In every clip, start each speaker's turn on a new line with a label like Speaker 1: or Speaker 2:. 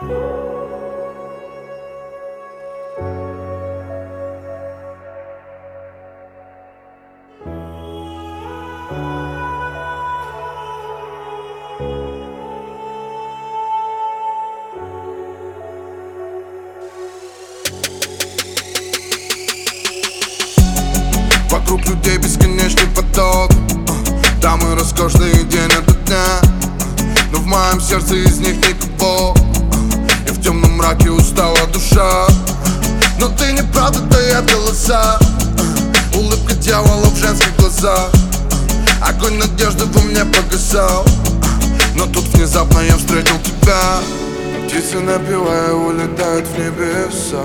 Speaker 1: Вокруг людей бесконечный поток, дамы роскошные день ото дня, но в моем сердце из них никого. И в темном мраке устала душа, но ты неправда дает голоса. Улыбка дьявола в женских глазах, огонь надежды во мне погасал. Но тут внезапно я встретил тебя. Птицы, напевая, улетают в небеса.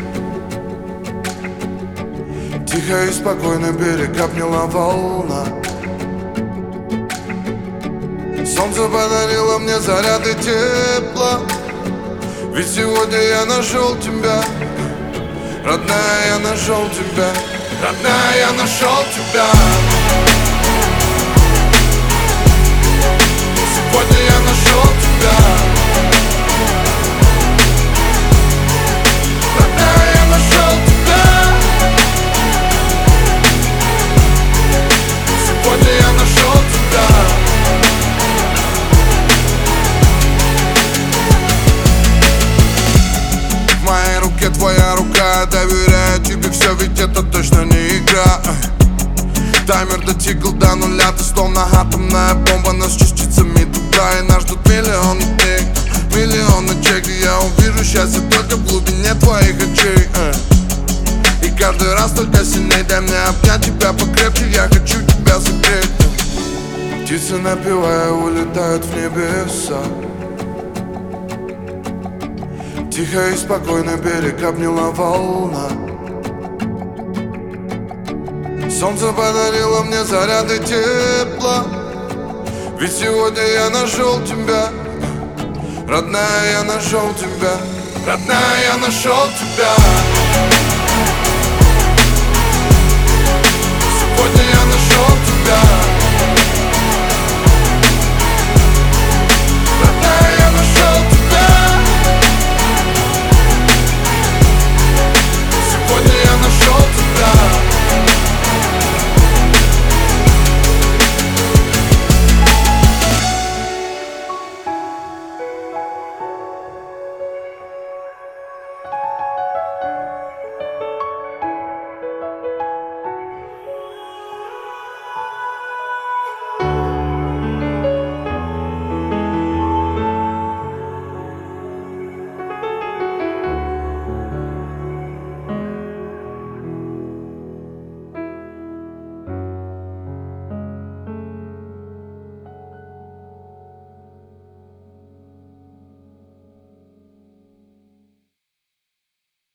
Speaker 1: Тихо и спокойно берег обняла волна. Солнце подарило мне заряды тепла. Ведь сегодня я нашел тебя. Родная, я нашел тебя. Родная, я нашел тебя. Сегодня я нашел тебя. Родная, я нашел тебя. Сегодня я нашел тебя. В моей руке твоя рука, я доверяю тебе все, ведь это точно не игра. Таймер дотикал до нуля, ты словно атомная бомба. Нас частицами туда, и нас ждут миллионы дней, миллионы ночей, где я увижу счастье только в глубине твоих очей. И каждый раз только сильней дай мне обнять тебя покрепче, я хочу тебя согреть. Птицы, напевая, улетают в небеса. Тихо и спокойно берег обняла волна. Солнце подарило мне заряды тепла. Ведь сегодня я нашел тебя. Родная, я нашел тебя. Родная, я нашел тебя. Сегодня я